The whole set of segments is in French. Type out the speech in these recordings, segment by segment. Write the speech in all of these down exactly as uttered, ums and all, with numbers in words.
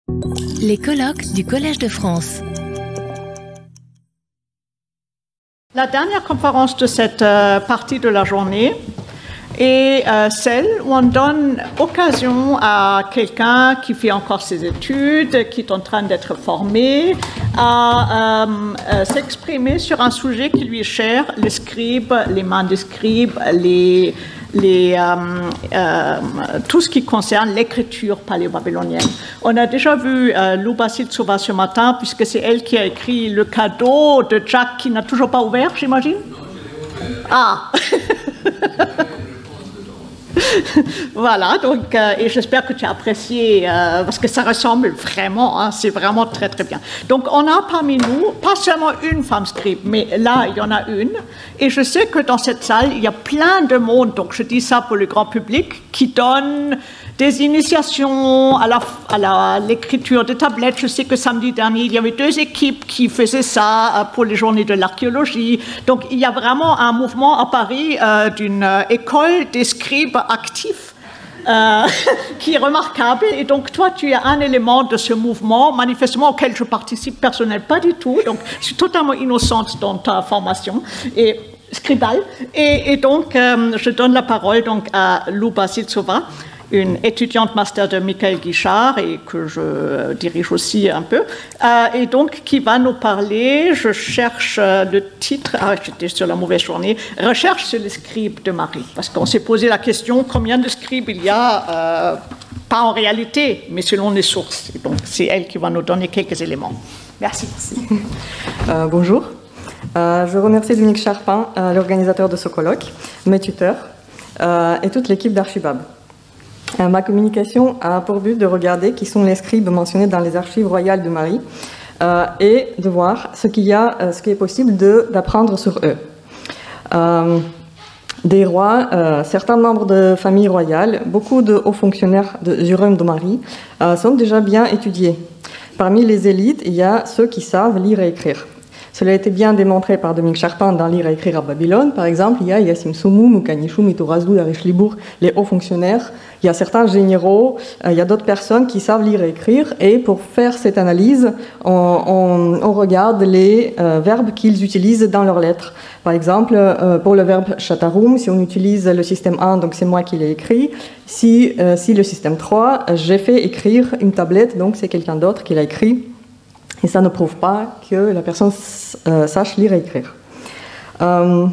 Les colloques du Collège de France. La dernière conférence de cette euh, partie de la journée est euh, celle où on donne occasion à quelqu'un qui fait encore ses études, qui est en train d'être formé, à euh, euh, s'exprimer sur un sujet qui lui est cher, les scribes, les mains des scribes, les, les, euh, euh, tout ce qui concerne l'écriture paléo-babylonienne. On a déjà vu euh, Luba Siltsova ce matin, puisque c'est elle qui a écrit le cadeau de Jack qui n'a toujours pas ouvert, j'imagine. Ah Voilà, donc, euh, et j'espère que tu as apprécié, euh, parce que ça ressemble vraiment, hein, c'est vraiment très très bien. Donc on a parmi nous, pas seulement une femme scribe, mais là il y en a une, et je sais que dans cette salle, il y a plein de monde, donc je dis ça pour le grand public, qui donne des initiations à, la, à la, l'écriture des tablettes. Je sais que samedi dernier, il y avait deux équipes qui faisaient ça pour les journées de l'archéologie. Donc, il y a vraiment un mouvement à Paris euh, d'une euh, école des scribes actifs euh, qui est remarquable. Et donc, toi, tu es un élément de ce mouvement, manifestement, auquel je participe personnellement pas du tout. Donc, je suis totalement innocente dans ta formation. Et scribale. Et, et donc, euh, je donne la parole donc, à Luba Siltsova, une étudiante master de Michael Guichard et que je dirige aussi un peu, euh, et donc qui va nous parler, je cherche euh, le titre, ah j'étais sur la mauvaise journée, recherche sur les scribes de Marie, parce qu'on s'est posé la question combien de scribes il y a, euh, pas en réalité, mais selon les sources. Et donc c'est elle qui va nous donner quelques éléments. Merci. Euh, bonjour, euh, je remercie Dominique Charpin, euh, l'organisateur de ce colloque, mes tuteurs euh, et toute l'équipe d'Archibab. Euh, ma communication a pour but de regarder qui sont les scribes mentionnés dans les archives royales de Marie euh, et de voir ce qu'il y a, euh, ce qui est possible de, d'apprendre sur eux. Euh, des rois, euh, certains membres de familles royales, beaucoup de hauts fonctionnaires de, du royaume de Marie euh, sont déjà bien étudiés. Parmi les élites, il y a ceux qui savent lire et écrire. Cela a été bien démontré par Dominique Charpin dans Lire et écrire à Babylone. Par exemple, il y a Yassim Soumou, Moukanichou, Mitorazou, Darish Libour, les hauts fonctionnaires. Il y a certains généraux, euh, il y a d'autres personnes qui savent lire et écrire. Et pour faire cette analyse, on, on, on regarde les euh, verbes qu'ils utilisent dans leurs lettres. Par exemple, euh, pour le verbe chataroum, si on utilise le système un, donc c'est moi qui l'ai écrit. Si, euh, si le système trois, j'ai fait écrire une tablette, donc c'est quelqu'un d'autre qui l'a écrit. Et ça ne prouve pas que la personne euh, sache lire et écrire. Euh,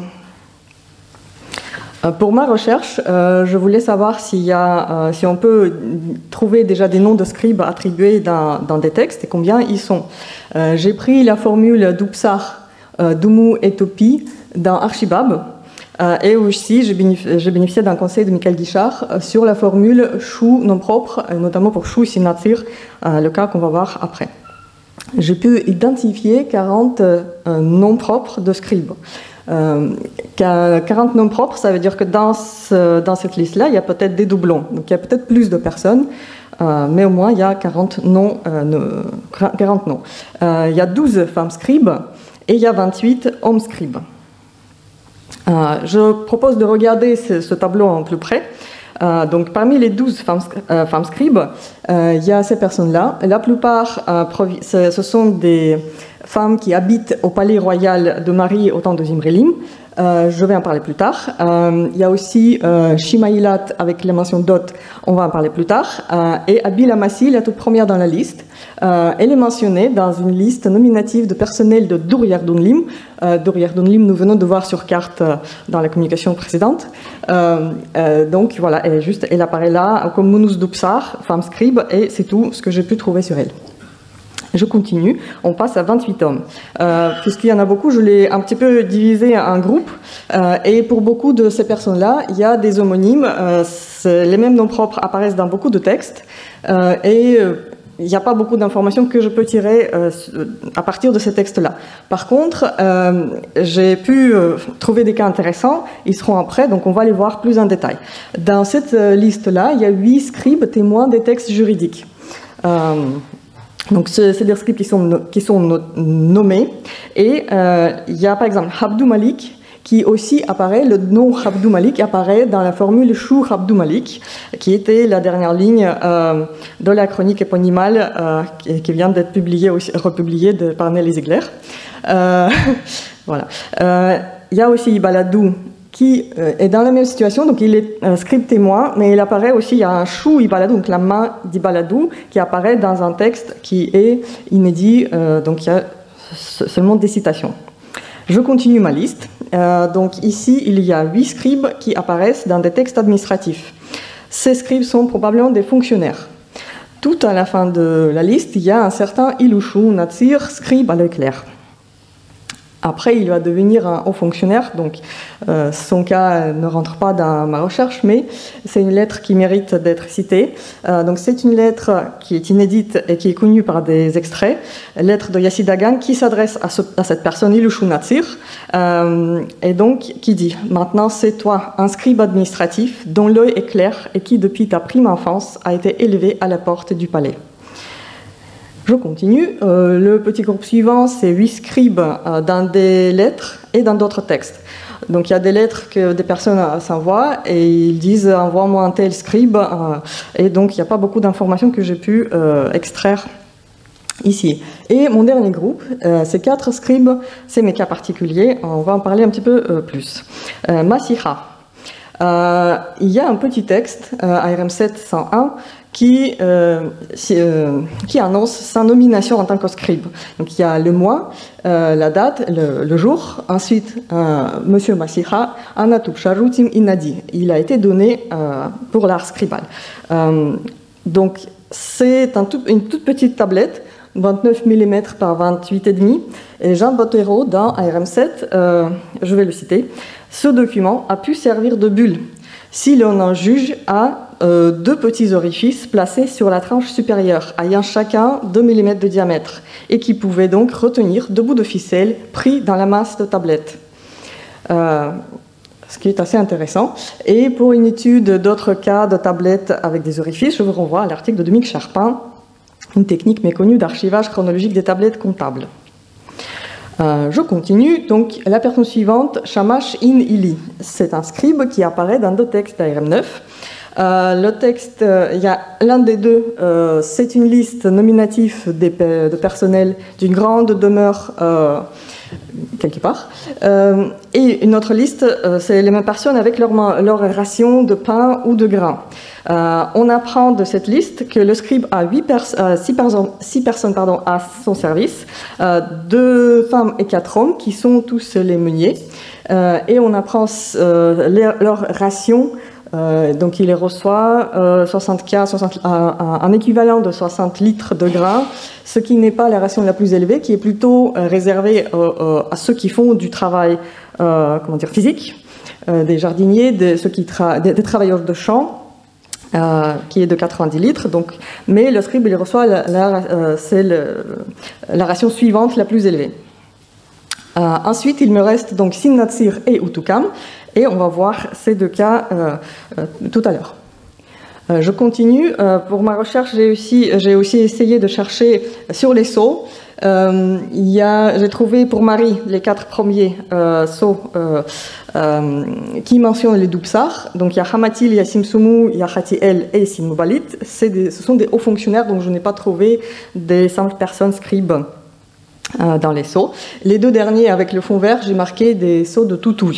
pour ma recherche, euh, je voulais savoir s'il y a, euh, si on peut trouver déjà des noms de scribes attribués dans, dans des textes et combien ils sont. Euh, j'ai pris la formule d'Upsar, euh, Doumou et Topi dans Archibab. Euh, et aussi, j'ai bénéficié, j'ai bénéficié d'un conseil de Michael Guichard euh, sur la formule chou non propre, euh, notamment pour chou sinatir, euh, le cas qu'on va voir après. J'ai pu identifier quarante euh, noms propres de scribes. Euh, quarante noms propres, ça veut dire que dans, ce, dans cette liste-là, il y a peut-être des doublons. Donc il y a peut-être plus de personnes, euh, mais au moins il y a quarante noms. Euh, quarante noms. Euh, il y a douze femmes scribes et il y a vingt-huit hommes scribes. Euh, je propose de regarder ce, ce tableau en plus près. Euh, donc, parmi les douze femmes, euh, femmes scribes, euh, il y a ces personnes-là. La plupart, euh, provi- ce, ce sont des femmes qui habitent au palais royal de Marie au temps de Zimrilim. Euh, je vais en parler plus tard. Euh, il y a aussi euh, Shimaïlat avec la mention d'Ot, on va en parler plus tard. Euh, et Abil Amassi, la toute première dans la liste. Euh, elle est mentionnée dans une liste nominative de personnel de Dur-Yardunlim. Euh, Dur-Yardunlim, nous venons de voir sur carte euh, dans la communication précédente. Euh, euh, donc voilà, elle est juste, elle apparaît là comme Mounous Dupsar, femme scribe, et c'est tout ce que j'ai pu trouver sur elle. Je continue, on passe à vingt-huit hommes. Euh, puisqu'il y en a beaucoup, je l'ai un petit peu divisé en groupes. Euh, et pour beaucoup de ces personnes-là, il y a des homonymes. Euh, les mêmes noms propres apparaissent dans beaucoup de textes. Euh, et euh, il n'y a pas beaucoup d'informations que je peux tirer euh, à partir de ces textes-là. Par contre, euh, j'ai pu euh, trouver des cas intéressants. Ils seront après, donc on va les voir plus en détail. Dans cette euh, liste-là, il y a huit scribes témoins des textes juridiques. Euh, Donc, c'est des scribes qui sont, qui sont nommés. Et euh, il y a par exemple Abdou Malik, qui aussi apparaît, le nom Abdou Malik apparaît dans la formule Chou Abdou Malik, qui était la dernière ligne euh, de la chronique éponymale euh, qui, qui vient d'être publiée, aussi, republiée de, par Nelly Ziegler. Euh, voilà. Euh, il y a aussi Ibaladou qui euh, est dans la même situation, donc il est euh, scribe témoin, mais il apparaît aussi, il y a un Chou Ibaladou, donc la main d'Ibaladou, qui apparaît dans un texte qui est inédit, euh, donc il y a seulement des citations. Je continue ma liste. Euh, donc ici, il y a huit scribes qui apparaissent dans des textes administratifs. Ces scribes sont probablement des fonctionnaires. Tout à la fin de la liste, il y a un certain Ilouchou Natsir, scribe à l'œil clair. Après, il va devenir un haut fonctionnaire, donc euh, son cas ne rentre pas dans ma recherche, mais c'est une lettre qui mérite d'être citée. Euh, donc c'est une lettre qui est inédite et qui est connue par des extraits, lettre de Yassi Dagan qui s'adresse à, ce, à cette personne, Ilouchou Natsir, euh, et donc qui dit « Maintenant c'est toi, un scribe administratif dont l'œil est clair et qui depuis ta prime enfance a été élevé à la porte du palais. » Je continue. Euh, le petit groupe suivant, c'est huit scribes euh, dans des lettres et dans d'autres textes. Donc il y a des lettres que des personnes s'envoient et ils disent « envoie-moi un tel scribe euh, ». Et donc il n'y a pas beaucoup d'informations que j'ai pu euh, extraire ici. Et mon dernier groupe, euh, c'est quatre scribes, c'est mes cas particuliers, on va en parler un petit peu euh, plus. Euh, Masiha. Euh, il y a un petit texte, euh, A R M sept cent un, Qui, euh, euh, qui annonce sa nomination en tant que scribe. Donc il y a le mois, euh, la date, le, le jour. Ensuite, euh, Monsieur Masiha, Anatub Sharutim Inadi. Il a été donné euh, pour l'art scribal. Euh, donc c'est un tout, une toute petite tablette, vingt-neuf millimètres par vingt-huit virgule cinq. Et Jean Bottero, dans A R M sept, euh, je vais le citer, ce document a pu servir de bulle si l'on en juge à Euh, deux petits orifices placés sur la tranche supérieure, ayant chacun deux millimètres de diamètre, et qui pouvaient donc retenir deux bouts de ficelle pris dans la masse de tablette. Euh, ce qui est assez intéressant. Et pour une étude d'autres cas de tablettes avec des orifices, je vous renvoie à l'article de Dominique Charpin, une technique méconnue d'archivage chronologique des tablettes comptables. Euh, je continue. Donc, la personne suivante, Shamash In Ili. C'est un scribe qui apparaît dans deux textes d'A R M neuf. Euh, le texte, euh, il y a l'un des deux, euh, c'est une liste nominative des, de personnel d'une grande demeure euh, quelque part, euh, et une autre liste, euh, c'est les mêmes personnes avec leur, leur ration de pain ou de grains. Euh, on apprend de cette liste que le scribe a huit pers euh, six, perso six personnes pardon, à son service, euh, deux femmes et quatre hommes qui sont tous les meuniers, euh, et on apprend euh, leur, leur ration. Euh, donc il les reçoit euh, soixante-quinze, soixante, un, un équivalent de soixante litres de grains, ce qui n'est pas la ration la plus élevée, qui est plutôt euh, réservée euh, euh, à ceux qui font du travail euh, comment dire, physique, euh, des jardiniers, de, ceux qui tra des, des travailleurs de champ, euh, qui est de quatre-vingt-dix litres. Donc, mais le scribe il reçoit la, la, euh, c'est le, la ration suivante la plus élevée. Euh, ensuite, il me reste donc Sin Natsir et Utukam, et on va voir ces deux cas euh, euh, tout à l'heure. Euh, je continue. Euh, pour ma recherche, j'ai aussi, j'ai aussi essayé de chercher sur les sceaux. Euh, il y a, j'ai trouvé pour Marie les quatre premiers euh, sceaux euh, euh, qui mentionnent les Doubsar. Donc il y a Hamatil, il y a Simsumu, il y a Khatiel et Sinmubalit. C'est des, ce sont des hauts fonctionnaires, donc je n'ai pas trouvé des simples personnes scribes euh, dans les sceaux. Les deux derniers avec le fond vert, j'ai marqué des sceaux de Toutoul.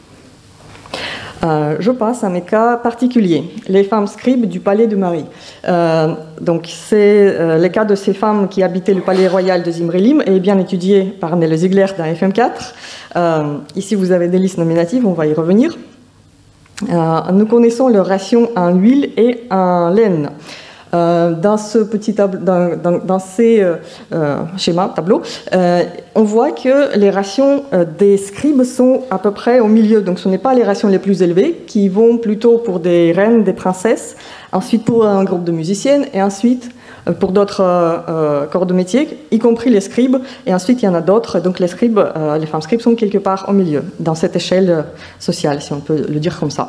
Euh, je passe à mes cas particuliers, les femmes scribes du palais de Marie. Euh, donc, c'est euh, le cas de ces femmes qui habitaient le palais royal de Zimrilim et bien étudié par Nelly Ziegler dans F M quatre. Euh, ici, vous avez des listes nominatives, on va y revenir. Euh, nous connaissons leur ration en huile et en laine. Euh, dans ce petit tableau, dans, dans, dans ces euh, euh, schémas, tableaux, euh, on voit que les rations euh, des scribes sont à peu près au milieu. Donc, ce n'est pas les rations les plus élevées, qui vont plutôt pour des reines, des princesses, ensuite pour un groupe de musiciennes, et ensuite euh, pour d'autres euh, corps de métier, y compris les scribes. Et ensuite, il y en a d'autres. Donc, les scribes, euh, les femmes scribes sont quelque part au milieu, dans cette échelle sociale, si on peut le dire comme ça.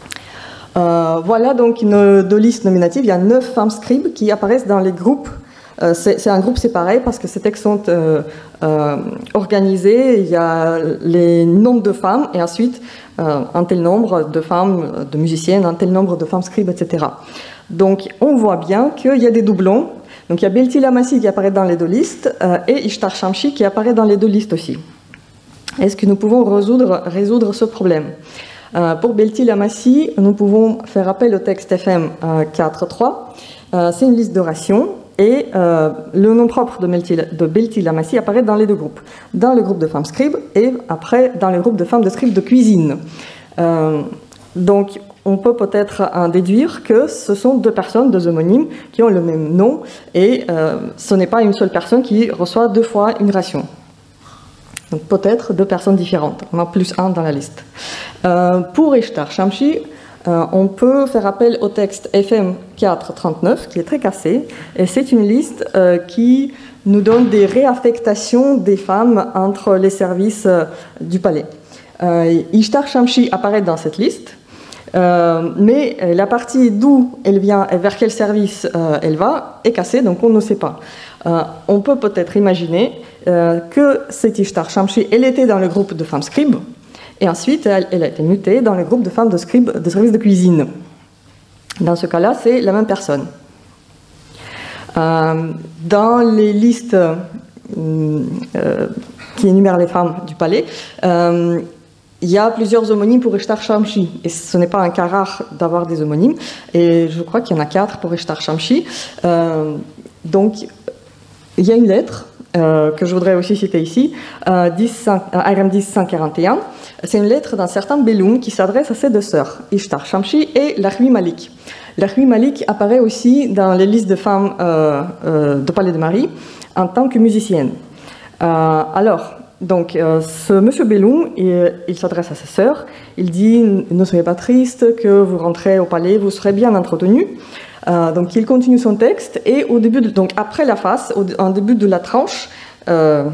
Euh, voilà donc une, deux listes nominatives. Il y a neuf femmes scribes qui apparaissent dans les groupes Euh, c'est un groupe séparé parce que ces textes sont euh, euh, organisés. Il y a les nombres de femmes et ensuite euh, un tel nombre de femmes, de musiciennes, un tel nombre de femmes scribes, et cetera. Donc on voit bien qu'il y a des doublons. Donc il y a Belti Lamassi qui apparaît dans les deux listes euh, et Ishtar Shamshi qui apparaît dans les deux listes aussi. Est-ce que nous pouvons résoudre, résoudre ce problème? euh, Pour Belti Lamassi, nous pouvons faire appel au texte F M euh, quatre trois. Euh, C'est une liste d'orations et euh, le nom propre de Belti, de Belti Lamassi apparaît dans les deux groupes. Dans le groupe de femmes scribes et après dans le groupe de femmes de scribes de cuisine. Euh, donc on peut peut-être en déduire que ce sont deux personnes, deux homonymes, qui ont le même nom, et euh, ce n'est pas une seule personne qui reçoit deux fois une ration. Donc peut-être deux personnes différentes, on a plus un dans la liste. Euh, pour Ishtar Shamshi, euh, on peut faire appel au texte F M quatre trente-neuf, qui est très cassé, et c'est une liste euh, qui nous donne des réaffectations des femmes entre les services euh, du palais. Euh, Ishtar Shamshi apparaît dans cette liste, Euh, mais la partie d'où elle vient et vers quel service euh, elle va est cassée, donc on ne sait pas. Euh, on peut peut-être imaginer euh, que cette Ishtar Shamshi, elle était dans le groupe de femmes scribes, et ensuite elle, elle a été mutée dans le groupe de femmes de scribes de service de cuisine. Dans ce cas-là, c'est la même personne. Euh, dans les listes euh, euh, qui énumèrent les femmes du palais, euh, il y a plusieurs homonymes pour Ishtar Shamshi, et ce n'est pas un cas rare d'avoir des homonymes, et je crois qu'il y en a quatre pour Ishtar Shamshi. Euh, donc, il y a une lettre euh, que je voudrais aussi citer ici, euh, I R M dix cent quarante et un. C'est une lettre d'un certain Belloum qui s'adresse à ses deux sœurs, Ishtar Shamshi et Lahmi Malik. Lahmi Malik apparaît aussi dans les listes de femmes euh, euh, de Palais de Marie en tant que musicienne. Euh, alors, Donc, euh, ce monsieur Belloum, il, il s'adresse à ses sœurs. Il dit « Ne soyez pas tristes, que vous rentrez au palais, vous serez bien entretenus. Euh, » Donc, il continue son texte. Et au début, de, donc après la face, au, en début de la tranche, euh,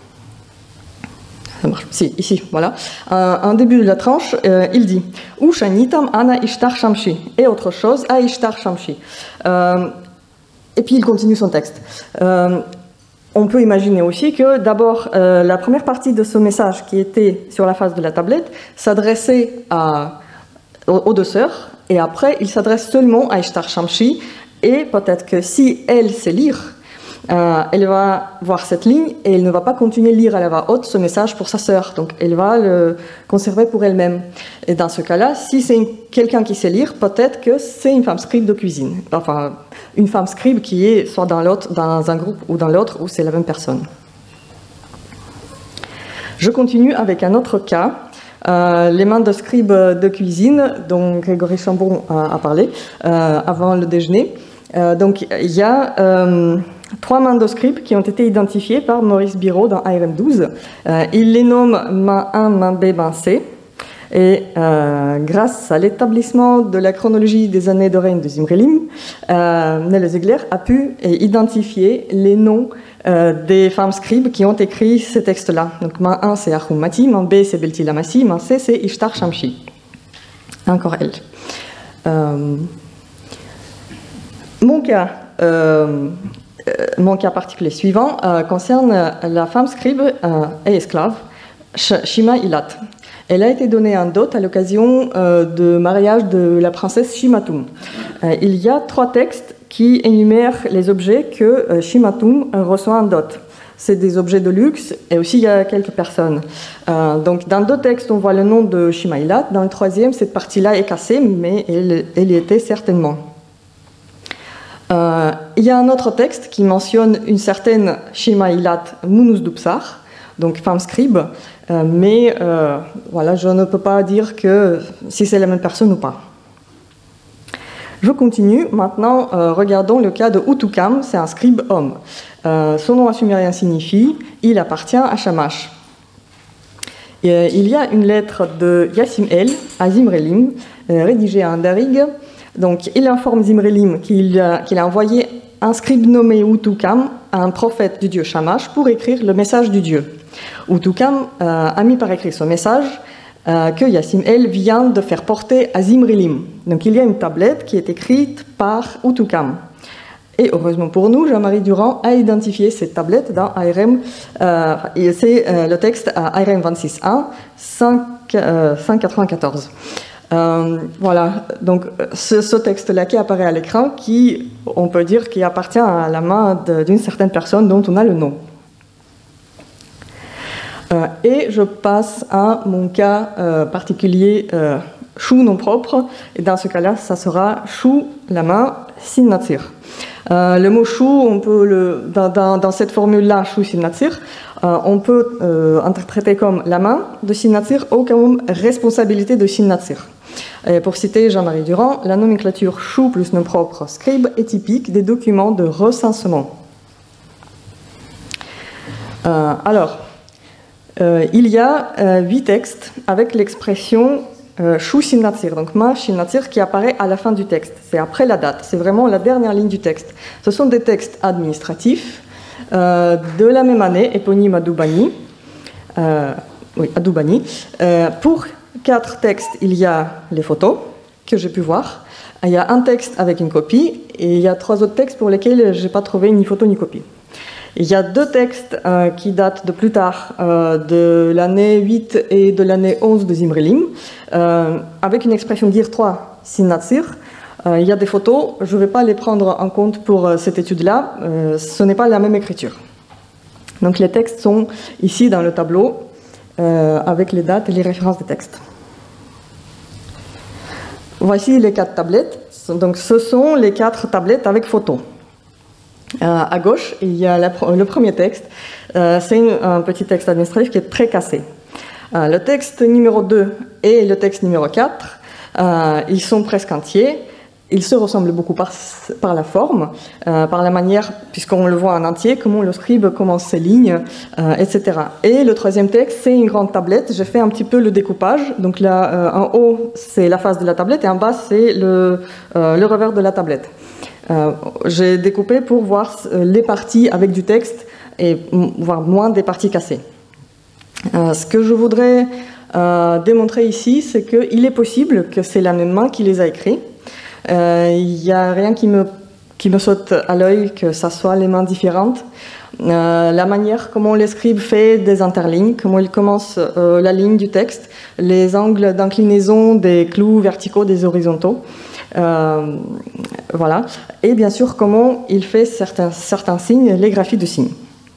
ça marche, si, ici, voilà. Euh, en début de la tranche, euh, il dit « Ou shanitam ana Ishtar Shamshi » et autre chose à Ishtar Shamshi. Euh, et puis, il continue son texte. Euh, On peut imaginer aussi que d'abord, euh, la première partie de ce message qui était sur la face de la tablette s'adressait à, aux, aux deux sœurs, et après, il s'adresse seulement à Ishtar Shamshi, et peut-être que si elle sait lire, euh, elle va voir cette ligne, et elle ne va pas continuer à lire à la voix haute ce message pour sa sœur, donc elle va le conserver pour elle-même. Et dans ce cas-là, si c'est quelqu'un qui sait lire, peut-être que c'est une femme scribe de cuisine, enfin, une femme scribe qui est soit dans l'autre, dans un groupe ou dans l'autre, ou c'est la même personne. Je continue avec un autre cas, euh, les mains de scribe de cuisine, dont Grégory Chambon a, a parlé euh, avant le déjeuner. Euh, donc il y a euh, trois mains de scribe qui ont été identifiées par Maurice Biraud dans I R M douze. Euh, il les nomme main un, main B, main C. Et euh, grâce à l'établissement de la chronologie des années de règne de Zimrilim, euh, Nele Ziegler a pu identifier les noms euh, des femmes scribes qui ont écrit ces textes-là. Donc, main un, c'est Ahum Mati, main B, c'est Belti Lamassi, main C, c'est Ishtar Shamshi. Encore elle. Euh, mon cas, euh, mon cas particulier suivant euh, concerne la femme scribe euh, et esclave, Shima Ilat. Elle a été donnée en dot à l'occasion euh, de mariage de la princesse Shimatum. Euh, il y a trois textes qui énumèrent les objets que euh, Shimatum reçoit en dot. C'est des objets de luxe et aussi il y a quelques personnes. Euh, donc dans deux textes, on voit le nom de Shimailat. Dans le troisième, cette partie-là est cassée, mais elle, elle y était certainement. Euh, il y a un autre texte qui mentionne une certaine Shimailat Munus Dupsar, donc femme scribe, euh, mais euh, voilà, je ne peux pas dire que si c'est la même personne ou pas. Je continue. Maintenant, euh, regardons le cas de Utukam, c'est un scribe homme. Euh, son nom en sumérien signifie « il appartient à Shamash ». Et, il y a une lettre de Yassim El à Zimrilim, euh, rédigée en Darig. Donc, il informe Zimrilim qu'il a, qu'il a envoyé un scribe nommé Utukam à un prophète du dieu Shamash pour écrire le message du dieu. Utukam euh, a mis par écrit ce message euh, que Yassim El vient de faire porter à Zimrilim. Donc il y a une tablette qui est écrite par Utukam. Et heureusement pour nous, Jean-Marie Durand a identifié cette tablette dans A R M, euh, et c'est euh, le texte à A R M vingt-six un, cinq cent quatre-vingt-quatorze. Euh, voilà, donc ce, ce texte-là qui apparaît à l'écran, qui, on peut dire, qui appartient à la main d'une certaine personne dont on a le nom. Euh, et je passe à mon cas euh, particulier, euh, chou non propre, et dans ce cas-là, ça sera chou, la main, sin natsir. Euh, le mot chou, on peut le, dans, dans, dans cette formule-là, chou sin natsir, euh, on peut euh, interpréter comme la main de sin natsir ou comme responsabilité de sin natsir. Et pour citer Jean-Marie Durand, la nomenclature chou plus nom propre scribe est typique des documents de recensement. Euh, alors, euh, il y a euh, huit textes avec l'expression euh, chou sin natsir, donc ma sin natsir qui apparaît à la fin du texte. C'est après la date, c'est vraiment la dernière ligne du texte. Ce sont des textes administratifs euh, de la même année, éponyme Adoubani. Euh, oui, Adoubani. Euh, pour quatre textes, il y a les photos que j'ai pu voir. Il y a un texte avec une copie et il y a trois autres textes pour lesquels je n'ai pas trouvé ni photo ni copie. Il y a deux textes euh, qui datent de plus tard, euh, de l'année huit et de l'année onze de Zimrilim, euh, avec une expression dire trois sin natsir. Euh, il y a des photos, je ne vais pas les prendre en compte pour euh, cette étude-là, euh, ce n'est pas la même écriture. Donc les textes sont ici dans le tableau, euh, avec les dates et les références des textes. Voici les quatre tablettes. Donc ce sont les quatre tablettes avec photos. Euh, à gauche, il y a la, le premier texte. Euh, c'est une, un petit texte administratif qui est très cassé. Euh, le texte numéro deux et le texte numéro quatre, euh, ils sont presque entiers. Ils se ressemblent beaucoup par, par la forme, euh, par la manière, puisqu'on le voit en entier, comment le scribe commence ses lignes, euh, et cetera. Et le troisième texte, c'est une grande tablette. J'ai fait un petit peu le découpage. Donc là, euh, en haut, c'est la face de la tablette et en bas, c'est le, euh, le revers de la tablette. Euh, j'ai découpé pour voir les parties avec du texte et voir moins des parties cassées. Euh, ce que je voudrais euh, démontrer ici, c'est qu'il est possible que c'est la même main qui les a écrits. Il euh, n'y a rien qui me, qui me saute à l'œil que ça soit les mains différentes. Euh, la manière comment le scribe fait des interlignes, comment il commence euh, la ligne du texte, les angles d'inclinaison des clous verticaux, des horizontaux. Euh, voilà. Et bien sûr, comment il fait certains, certains signes, les graphies de signes.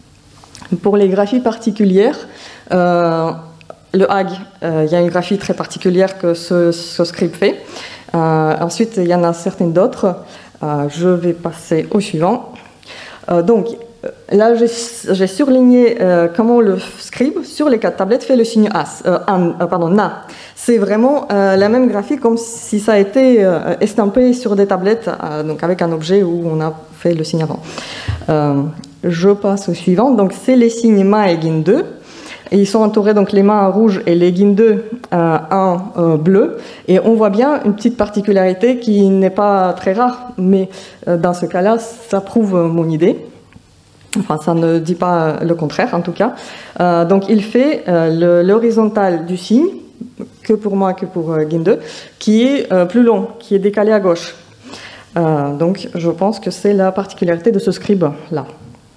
Pour les graphies particulières, euh, le Hag, euh, il y a une graphie très particulière que ce, ce scribe fait. Euh, ensuite, il y en a certaines d'autres. Euh, je vais passer au suivant. Euh, donc, là, j'ai surligné euh, comment le scribe, sur les quatre tablettes, fait le signe as, euh, an, euh, pardon, na. C'est vraiment euh, la même graphie comme si ça a été euh, estampé sur des tablettes, euh, donc avec un objet où on a fait le signe avant. Euh, je passe au suivant. Donc, c'est les signes ma et gin deux. Et ils sont entourés, donc les mains en rouge et les gin deux euh, en euh, bleu. Et on voit bien une petite particularité qui n'est pas très rare, mais euh, dans ce cas-là, ça prouve euh, mon idée. Enfin, ça ne dit pas le contraire, en tout cas. Euh, donc, il fait euh, l'horizontale du signe, que pour moi, que pour euh, gin deux, qui est euh, plus long, qui est décalé à gauche. Euh, donc, je pense que c'est la particularité de ce scribe-là.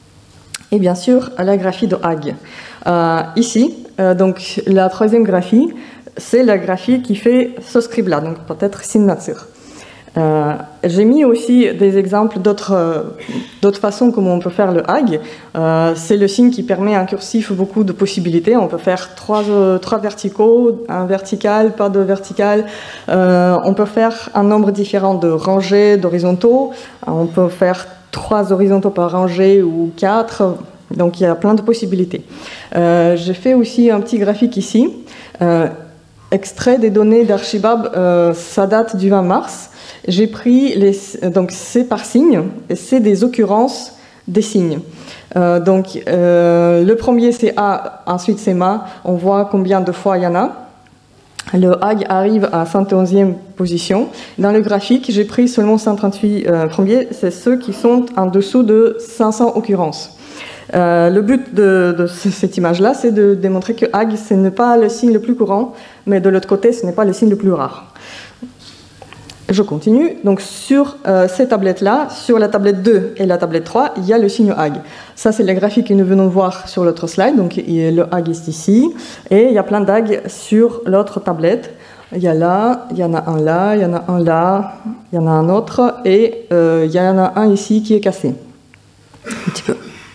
Et bien sûr, la graphie de Hag. Euh, ici, euh, donc, la troisième graphie, c'est la graphie qui fait ce scribe-là, donc peut-être sin natsir. Euh, J'ai mis aussi des exemples d'autres euh, d'autres façons comment on peut faire le Hag. Euh, c'est le signe qui permet en cursif beaucoup de possibilités. On peut faire trois, euh, trois verticaux, un vertical, pas de vertical. Euh, on peut faire un nombre différent de rangées, d'horizontaux. On peut faire trois horizontaux par rangée ou quatre. Donc il y a plein de possibilités. Euh, J'ai fait aussi un petit graphique ici. Euh, extrait des données d'Archibab, euh, ça date du vingt mars. J'ai pris, les, donc c'est par signe, et c'est des occurrences des signes. Euh, donc euh, le premier c'est A, ensuite c'est Ma, on voit combien de fois il y en a. Le Hag arrive à cent onzième position. Dans le graphique, j'ai pris seulement cent trente-huit euh, premiers, c'est ceux qui sont en dessous de cinq cents occurrences. Euh, le but de, de cette image-là, c'est de démontrer que Hag, ce n'est pas le signe le plus courant, mais de l'autre côté, ce n'est pas le signe le plus rare. Je continue. Donc sur euh, ces tablettes-là, sur la tablette deux et la tablette trois, il y a le signe Hag. Ça, c'est le graphique que nous venons voir sur l'autre slide. Donc le Hag est ici. Et il y a plein d'Hag sur l'autre tablette. Il y a là, il y en a un là, il y en a un là, il y en a un autre. Et euh, il y en a un ici qui est cassé. Un petit peu.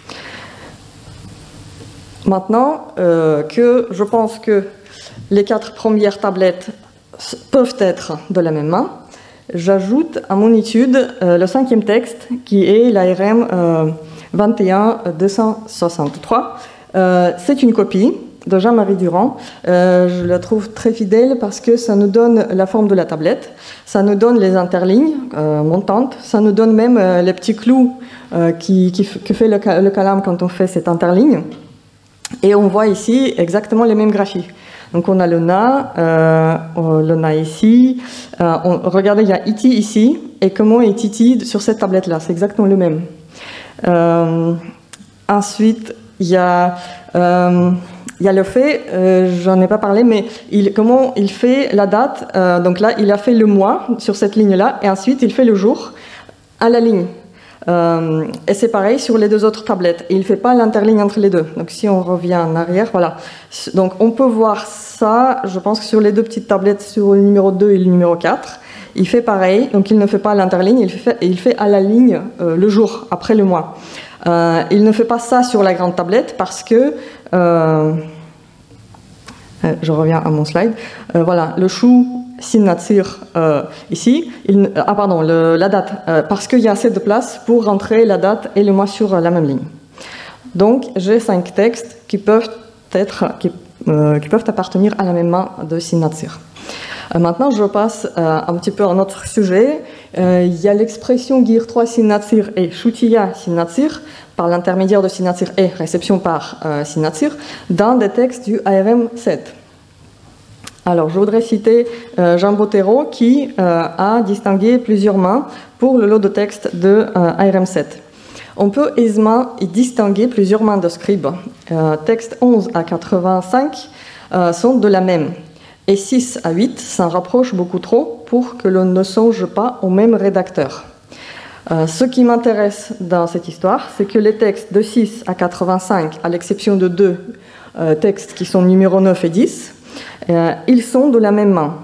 Maintenant euh, que je pense que les quatre premières tablettes peuvent être de la même main, j'ajoute à mon étude euh, le cinquième texte qui est l'A R M euh, vingt et un deux cent soixante-trois. Euh, c'est une copie de Jean-Marie Durand. Euh, je la trouve très fidèle parce que ça nous donne la forme de la tablette, ça nous donne les interlignes euh, montantes, ça nous donne même euh, les petits clous euh, qui, qui, que fait le, le calame quand on fait cette interligne. Et on voit ici exactement les mêmes graphies. Donc on a le na, euh, le na ici. Euh, on, regardez, il y a iti ici. Et comment est iti sur cette tablette-là? C'est exactement le même. Euh, ensuite, il y a, euh, il y a le fait, euh, j'en ai pas parlé, mais il, comment il fait la date. Euh, donc là, il a fait le mois sur cette ligne-là. Et ensuite, il fait le jour à la ligne. Euh, et c'est pareil sur les deux autres tablettes. Et il ne fait pas l'interligne entre les deux. Donc si on revient en arrière, voilà. Donc on peut voir ça, je pense que sur les deux petites tablettes, sur le numéro deux et le numéro quatre, il fait pareil. Donc il ne fait pas l'interligne, il fait, il fait à la ligne euh, le jour, après le mois. Euh, il ne fait pas ça sur la grande tablette parce que... Euh, je reviens à mon slide. Euh, voilà, le chou... Signature euh, ici, il, ah pardon, le, la date, euh, parce qu'il y a assez de place pour rentrer la date et le mois sur la même ligne. Donc j'ai cinq textes qui peuvent être, qui, euh, qui peuvent appartenir à la même main de signature. Euh, maintenant je passe euh, un petit peu à un autre sujet. Euh, il y a l'expression Gir trois signature et Shutiya signature par l'intermédiaire de signature et réception par euh, signature dans des textes du A R M sept. Alors, je voudrais citer euh, Jean Bottero qui euh, a distingué plusieurs mains pour le lot de texte de euh, A R M sept. On peut aisément y distinguer plusieurs mains de scribe. Euh, textes onze à quatre-vingt-cinq euh, sont de la même, et six à huit s'en rapprochent beaucoup trop pour que l'on ne songe pas au même rédacteur. Euh, ce qui m'intéresse dans cette histoire, c'est que les textes de six à quatre-vingt-cinq, à l'exception de deux euh, textes qui sont numéro neuf et dix, Euh, ils sont de la même main.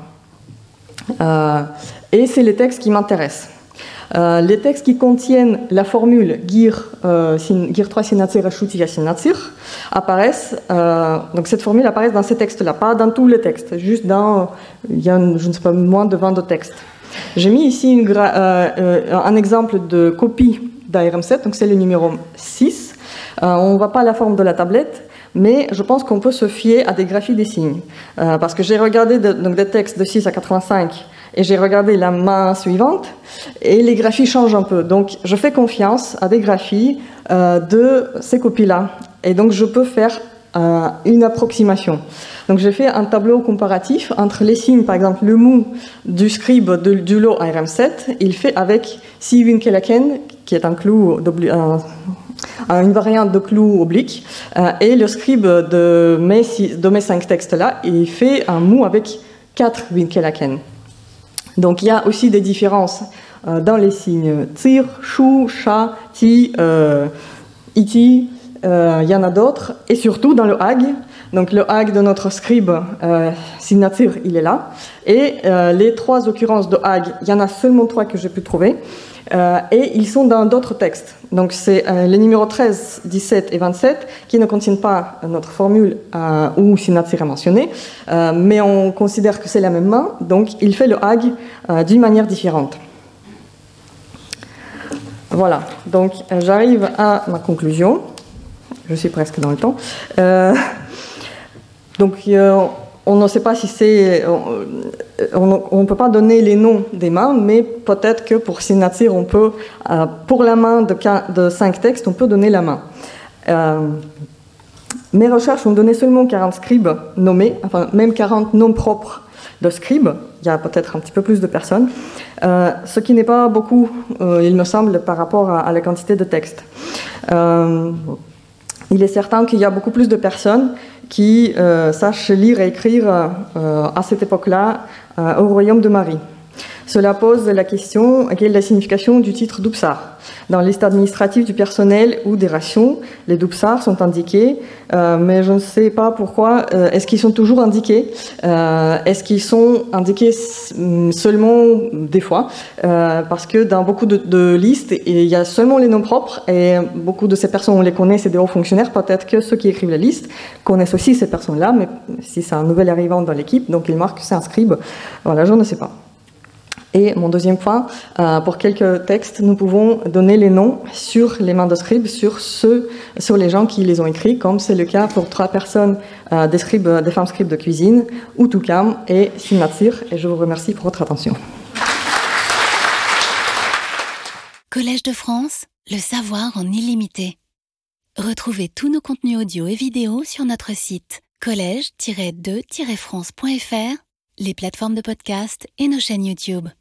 Euh, et c'est les textes qui m'intéressent. Euh, les textes qui contiennent la formule Gir, euh, Gir trois signature, Shutiya signature apparaissent, euh, donc cette formule apparaît dans ces textes-là, pas dans tous les textes, juste dans, il y a, je ne sais pas, moins de vingt textes. J'ai mis ici une gra- euh, euh, un exemple de copie d'A R M sept, donc c'est le numéro six. Euh, on ne voit pas la forme de la tablette, mais je pense qu'on peut se fier à des graphies des signes. Euh, parce que j'ai regardé de, donc des textes de six à quatre-vingt-cinq et j'ai regardé la main suivante et les graphies changent un peu. Donc je fais confiance à des graphies euh, de ces copies-là. Et donc je peux faire euh, une approximation. Donc j'ai fait un tableau comparatif entre les signes, par exemple le mou du scribe de, du lot A R M sept, il fait avec Si Winkelaken, qui est un clou d'obli- un, une variante de clou oblique, euh, et le scribe de mes, de mes cinq textes-là, il fait un mou avec quatre Winkelaken. Donc il y a aussi des différences euh, dans les signes tsir, chou, cha, ti, euh, iti, euh, il y en a d'autres, et surtout dans le hag. Donc le hag de notre scribe euh, signature, il est là, et euh, les trois occurrences de hag, il y en a seulement trois que j'ai pu trouver. Euh, et ils sont dans d'autres textes. Donc c'est euh, les numéros treize, dix-sept et vingt-sept qui ne contiennent pas notre formule euh, ou signature mentionnée, euh, mais on considère que c'est la même main, donc il fait le hag euh, d'une manière différente. Voilà, donc euh, j'arrive à ma conclusion. Je suis presque dans le temps. Euh, donc euh, on ne sait pas si c'est... On ne peut pas donner les noms des mains, mais peut-être que pour signature, on peut, euh, pour la main de, de cinq textes, on peut donner la main. Euh, mes recherches ont donné seulement quarante scribes nommés, enfin même quarante noms propres de scribes. Il y a peut-être un petit peu plus de personnes, euh, ce qui n'est pas beaucoup, euh, il me semble, par rapport à, à la quantité de textes. Euh, il est certain qu'il y a beaucoup plus de personnes qui euh, sachent lire et écrire euh, à cette époque-là euh, au royaume de Marie. Cela pose la question, quelle est la signification du titre Doubsar ? Dans la liste administrative du personnel ou des rations, les Doubsars sont indiqués, euh, mais je ne sais pas pourquoi. Euh, est-ce qu'ils sont toujours indiqués ? euh, Est-ce qu'ils sont indiqués seulement des fois ? euh, Parce que dans beaucoup de, de listes, il y a seulement les noms propres et beaucoup de ces personnes, on les connaît, c'est des hauts fonctionnaires. Peut-être que ceux qui écrivent la liste connaissent aussi ces personnes-là, mais si c'est un nouvel arrivant dans l'équipe, donc ils marquent que c'est un scribe. Voilà, je ne sais pas. Et mon deuxième point, euh, pour quelques textes, nous pouvons donner les noms sur les mains de scribes, sur ceux, sur les gens qui les ont écrits, comme c'est le cas pour trois personnes, euh, des scribes, des femmes scribes de cuisine, Utukam et Sinatsir. Et je vous remercie pour votre attention. Collège de France, le savoir en illimité. Retrouvez tous nos contenus audio et vidéo sur notre site collège tiret de tiret france point f r, les plateformes de podcast et nos chaînes YouTube.